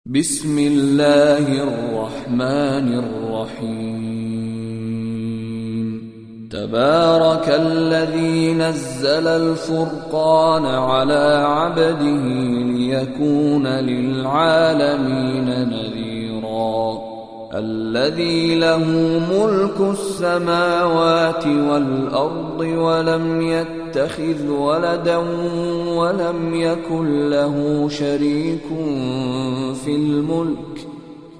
بسم الله الرحمن الرحيم تبارك الذي نزل الفرقان على عبده ليكون للعالمين نذيرا الذي له ملك السماوات والأرض ولم يتخذ ولدا ولم يكن له شريك في الملك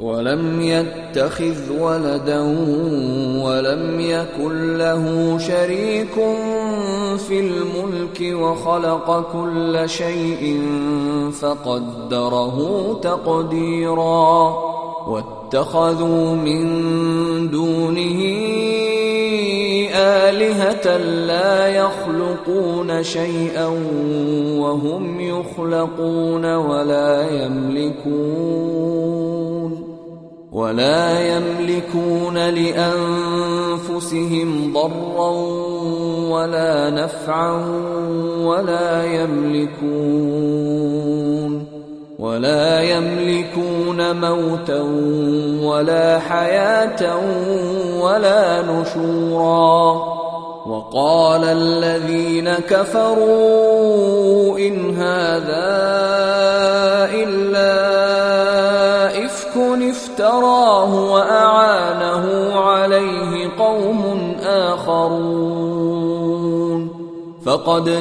وخلق كل شيء فقدره تقديرا واتخذوا من دونه آلهة لا يخلقون شيئا وهم يخلقون ولا يملكون لأنفسهم ضرا ولا نفعا ولا يملكون موتا ولا حياة ولا نشورا وقال الذين كفروا إن هذا إلا إفك افتراه وأعانه عليه قوم آخرون فقد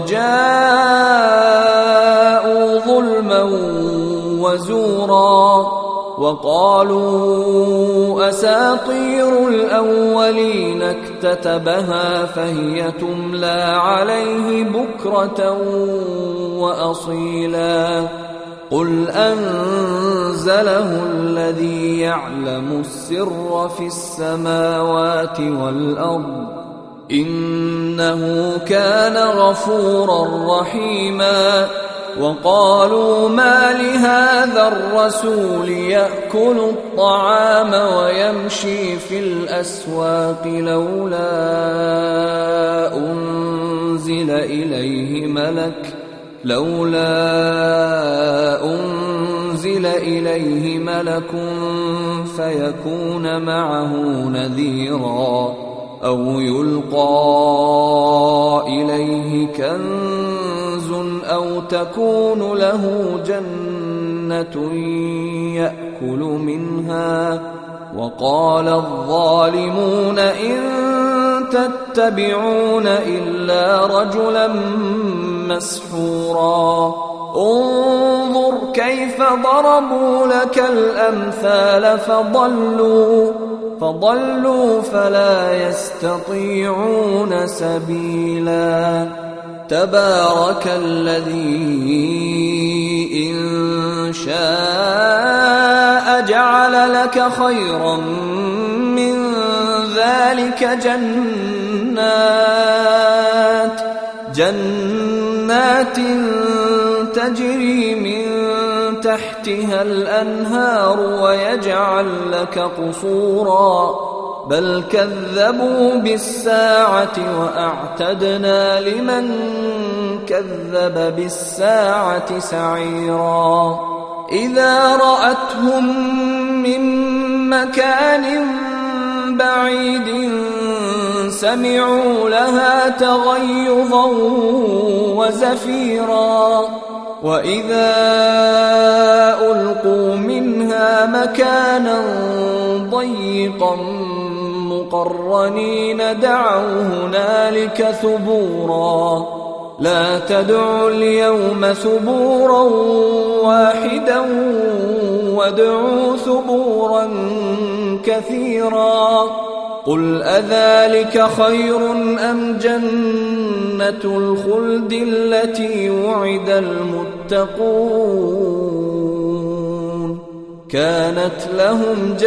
جاءوا ظلما وزورا وقالوا أساطير الأولين اكتتبها فهي تملى عليه بكرة وأصيلا قل أنزله الذي يعلم السر في السماوات والأرض إنه كان غفورا رحيما وقالوا ما لهذا الرسول يأكل الطعام ويمشي في الأسواق لولا أنزل إليه ملك فيكون معه نذيرا أو يلقى إليه كنز أو تكون له جنة يأكل منها وقال الظالمون إن تتبعون إلا رجلا مسحورا انظر كيف ضربوا لك الأمثال فضلوا فلا يستطيعون سبيلا تبارك الذي إن شاء جعل لك خيرا من ذلك جنات تجري من تحتها الأنهار ويجعل لك قصورا بل كذبوا بالساعة وأعتدنا لمن كذب بالساعة سعيرا إذا رأتهم من مكان بعيد سمعوا لها تغيظا وزفيرا وإذا ألقوا منها مكانا ضيقا مقرنين دعوا هنالك ثبورا لا تدعوا اليوم ثبورا واحدا وادعوا ثبورا كثيرا قل أذلك خير أم جنة الخلد التي وعد المتقون كانت لهم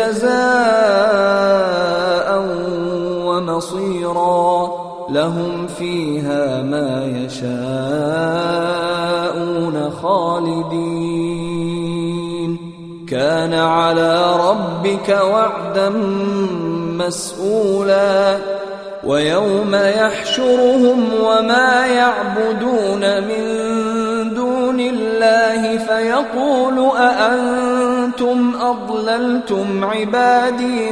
جزاء ومصيرا لهم فيها ما يشاءون خالدين كان على ربك وعدا مسؤولا ويوم يحشرهم وما يعبدون من دون دون الله فيقول أأنتم أضللتم عبادي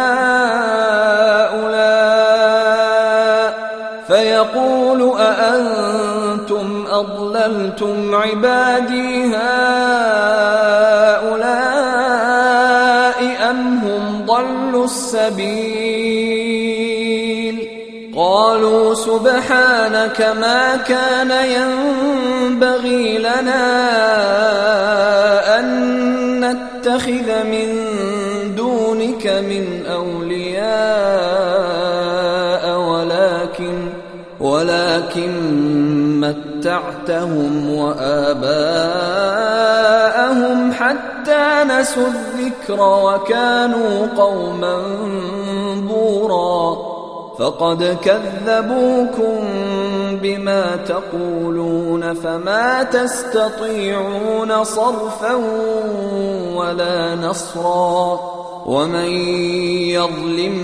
هؤلاء أم هم ضلوا السبيل قالوا سبحانك ما كان ينبغي لنا أن نتخذ من دونك من أولياء ولكن متعتهم وآباءهم حتى نسوا الذكر وكانوا قوما بورا فقد كذبوكم بما تقولون فما تستطيعون صرفا ولا نصرا ومن يظلم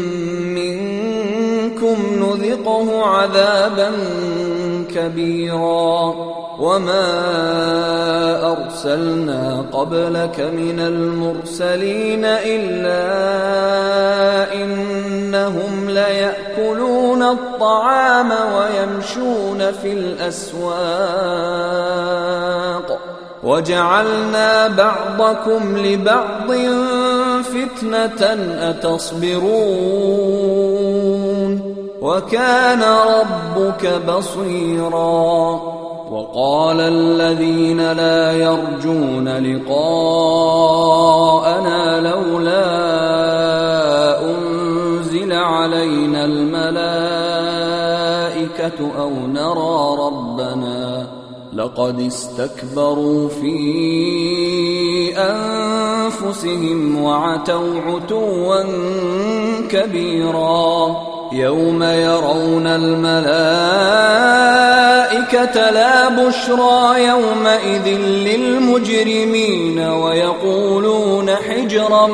منكم نذقه عذابا كبيرا وما أرسلنا قبلك من المرسلين إلا إنهم ليأكلون الطعام ويمشون في الأسواق وجعلنا بعضكم لبعض فتنة أتصبرون وكان ربك بصيرا وقال الذين لا يرجون لقاءنا لولا أنزل علينا الملائكة أو نرى ربنا لقد استكبروا في أنفسهم وعتوا عتوا كبيرا يوم يرون الملائكة لا بشرى يومئذ للمجرمين ويقولون حجرا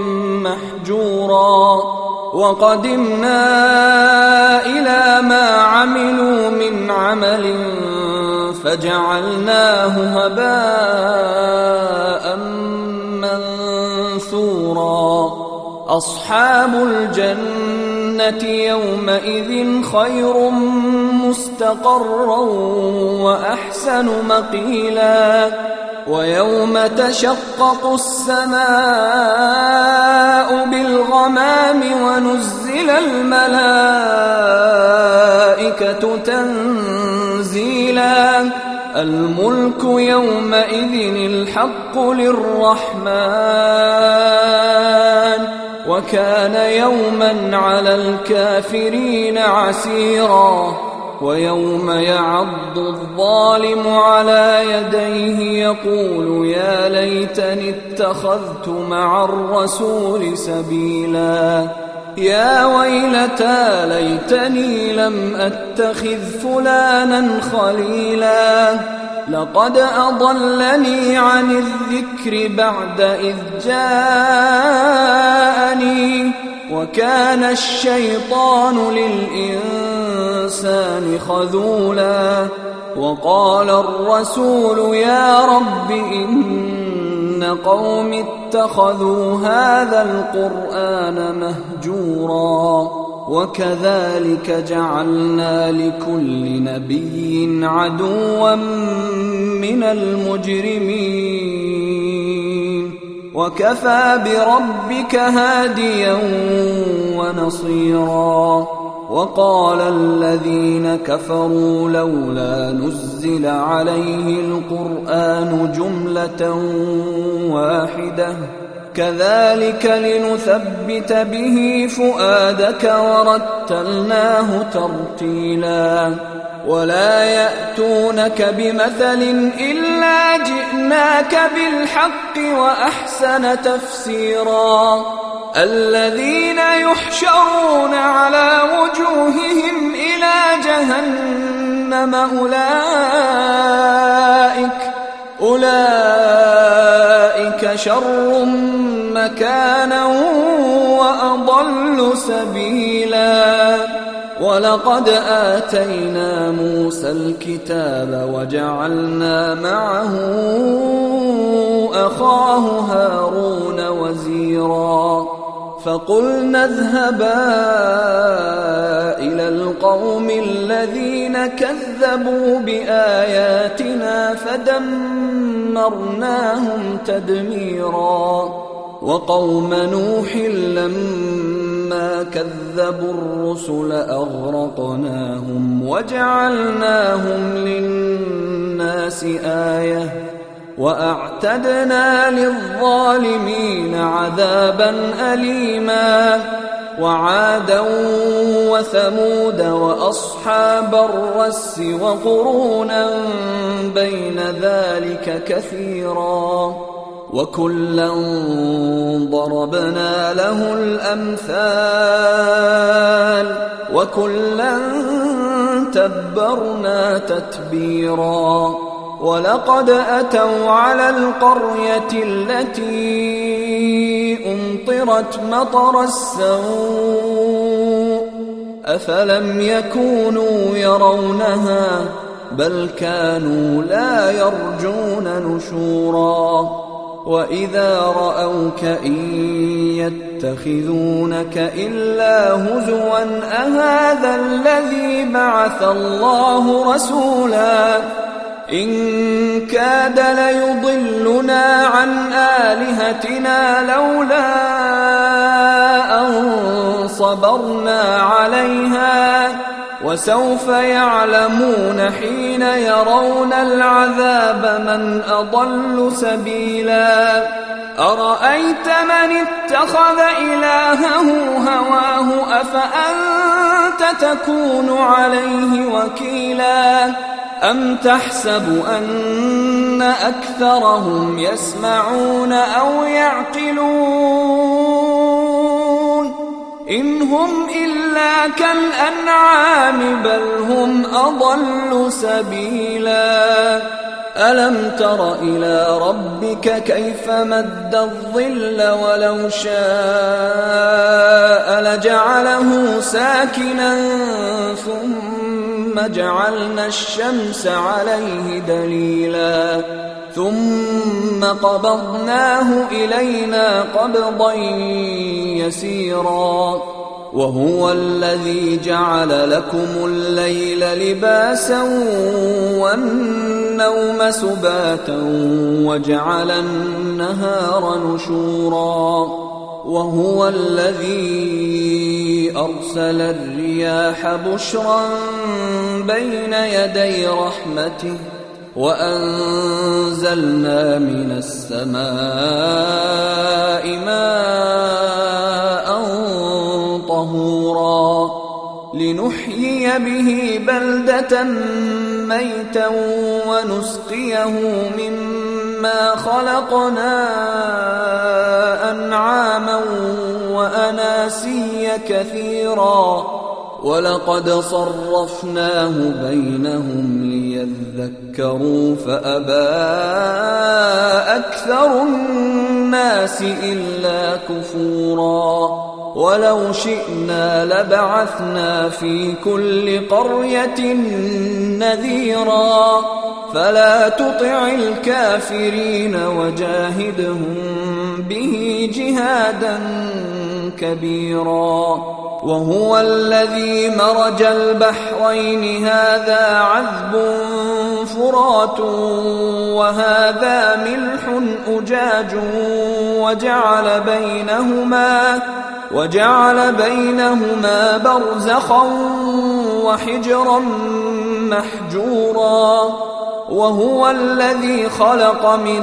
محجورا وقدمنا إلى ما عملوا من عمل فجعلناه هباء منثورا أصحاب الجنة يومئذ خير مستقرا وأحسن مقيلا ويوم تشقق السماء بالغمام ونزل الملائكة تنزيلا الملك يومئذ الحق للرحمن وكان يوما على الكافرين عسيرا ويوم يعض الظالم على يديه يقول يا ليتني اتخذت مع الرسول سبيلا يا ويلتى ليتني لم أتخذ فلانا خليلا لقد أضلني عن الذكر بعد إذ جاءني وكان الشيطان للإنسان خذولا وقال الرسول يا رب إن قوم اتخذوا هذا القرآن مهجورا وكذلك جعلنا لكل نبي عدوا من المجرمين وكفى بربك هاديا ونصيرا وقال الذين كفروا لولا نزل عليه القرآن جملة واحدة كذلك لنثبت به فؤادك ورتلناه ترتيلا ولا يأتونك بمثل إلا جئناك بالحق وأحسن تفسيرا الذين يحشرون على وجوههم إلى جهنم أولئك شر مكانا وأضل سبيلا ولقد آتينا موسى الكتاب وجعلنا معه أخاه هارون وزيرا فقلنا اذهبا إلى القوم الذين كذبوا بآياتنا فدمرناهم تدميرا وقوم نوح لما كذبوا الرسل أغرقناهم وجعلناهم للناس آية وأعتدنا للظالمين عذابا أليما وعادا وثمود وأصحاب الرس وقرونا بين ذلك كثيرا وكلا ضربنا له الأمثال وكلا تبرنا تتبيرا ولقد أتوا على القرية التي أمطرت مطر السوء أفلم يكونوا يرونها بل كانوا لا يرجون نشورا وإذا رأوك إن يتخذونك إلا هزوا أهذا الذي بعث الله رسولا إن كاد ليضلنا عن آلهتنا لولا أن صبرنا عليها وسوف يعلمون حين يرون العذاب من أضل سبيلا أرأيت من اتخذ إلهه هواه أفأنت تكون عليه وكيلا أم تحسب أن أكثرهم يسمعون أو يعقلون إن هم إلا كالأنعام بل هم أضل سبيلا ألم تر إلى ربك كيف مد الظل ولو شاء لجعله ساكنا ثم جعلنا الشمس عليه دليلا ثم قبضناه إلينا قبضا يسيرا وهو الذي جعل لكم الليل لباسا والنوم سباتا وجعل النهار نشورا وهو الذي أرسل الرياح بشرا بين يدي رحمته وأنزلنا من السماء ماء طهورا لنحيي به بلدة ميتا ونسقيه مما خلقنا أنعاما وأناسيا كثيرا ولقد صرفناه بينهم ليذكروا فأبى أكثر الناس إلا كفورا ولو شئنا لبعثنا في كل قرية نذيرا فلا تطع الكافرين وجاهدهم به جهادا كبيرا وهو الذي مرج البحرين هذا عذب فرات وهذا ملح أجاج وجعل بينهما برزخا وحجرا محجورا وهو الذي خلق من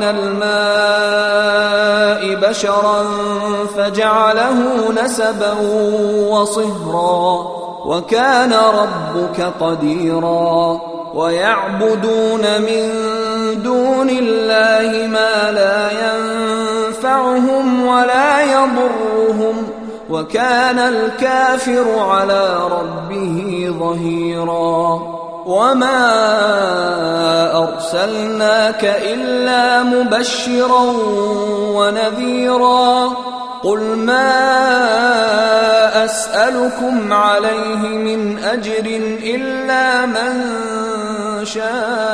الماء بشرا فجعله نسبا وصهرا وكان ربك قديرا ويعبدون من دون الله ما لا ينفعهم ولا يضرهم وكان الكافر على ربه ظهيرا وما أرسلناك إلا مبشرا ونذيرا قل ما أسألكم عليه من أجر إلا من شاء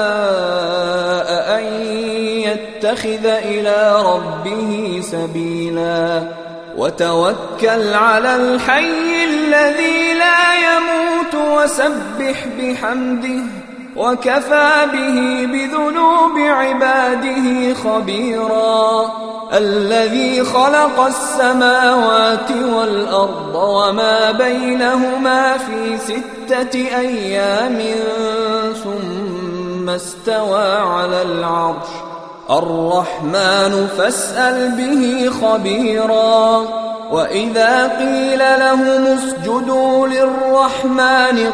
أن يتخذ إلى ربه سبيلا وتوكل على الحي الذي لا يموت وسبح بحمده وكفى به بذنوب عباده خبيرا الذي خلق السماوات والأرض وما بينهما في 6 أيام ثم استوى على العرش الرحمن فاسأل به خبيرا وإذا قيل لهم اسجدوا للرحمن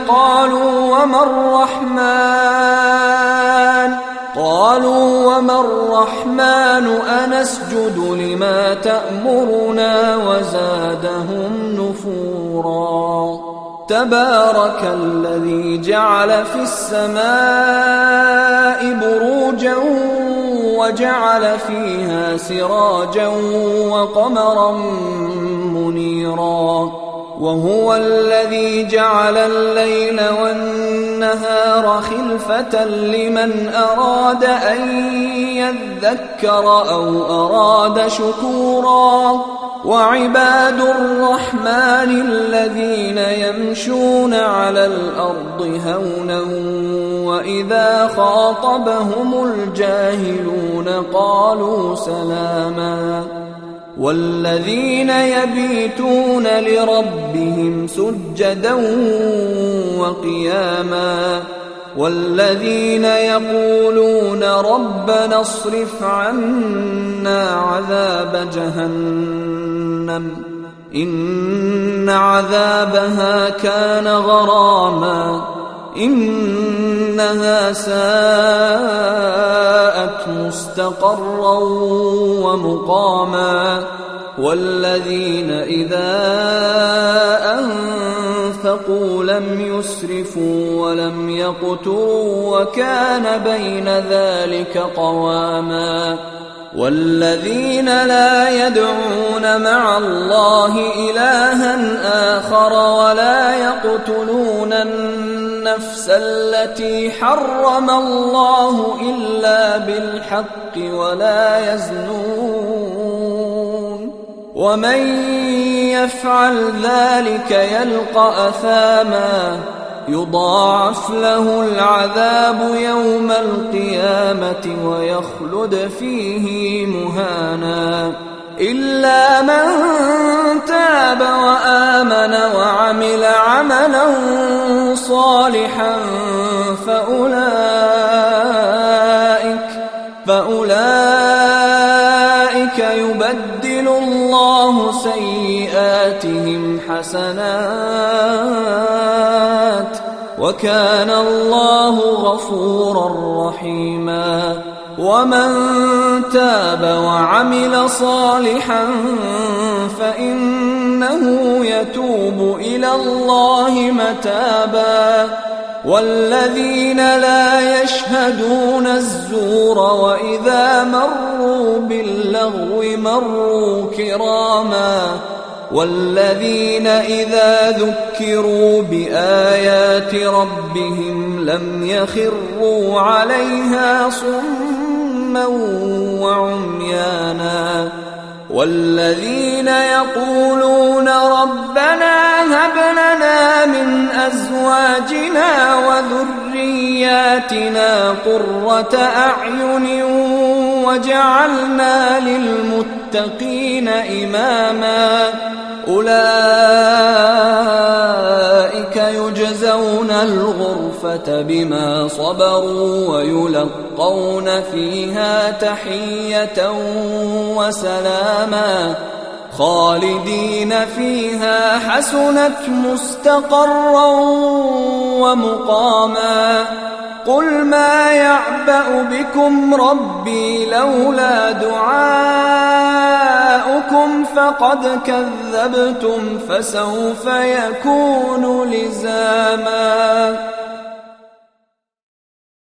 قالوا وما الرحمن أنسجد لما تأمرنا وزادهم نفورا تبارك الذي جعل في السماء بروجا وجعل فيها سراجا وقمرا منيرا وهو الذي جعل الليل والنهار خلفة لمن أراد أن يذكر أو أراد شكورا وعباد الرحمن الذين يمشون على الأرض هونا وإذا خاطبهم الجاهلون قالوا سلاما والذين يبيتون لربهم سجدا وقياما والذين يقولون ربنا اصرف عنا عذاب جهنم إن عذابها كان غراما إنها ساءت مستقرا ومقاما والذين إذا أنفقوا لم يسرفوا ولم يقتروا وكان بين ذلك قواما والذين لا يدعون مع الله إلها آخر ولا يقتلون النفس التي حرم الله إلا بالحق ولا يزنون ومن يفعل ذلك يلقى أثاما يضاعف له العذاب يوم القيامة ويخلد فيه مهانا إلا من تاب وآمن وعمل عملا صالحا فأولئك يبدل الله سيئاتهم حسنات وكان الله غفورا رحيما ومن تاب وعمل صالحا فإنه يتوب إلى الله متابا والذين لا يشهدون الزور وإذا مروا باللغو مروا كراما والذين إذا ذكروا بآيات ربهم لم يخروا عليها صما وعميانا والذين يقولون ربنا هب لنا من أزواجنا وذرياتنا قرة أعين وجعلنا للمتقين إماما أولئك يجزون الغرفة بما صبروا ويلقون فيها تحية وسلاما خالدين فيها حسنت مستقرا ومقاما قل ما يعبأ بكم ربي لولا دعاؤكم فقد كذبتم فسوف يكون لزاما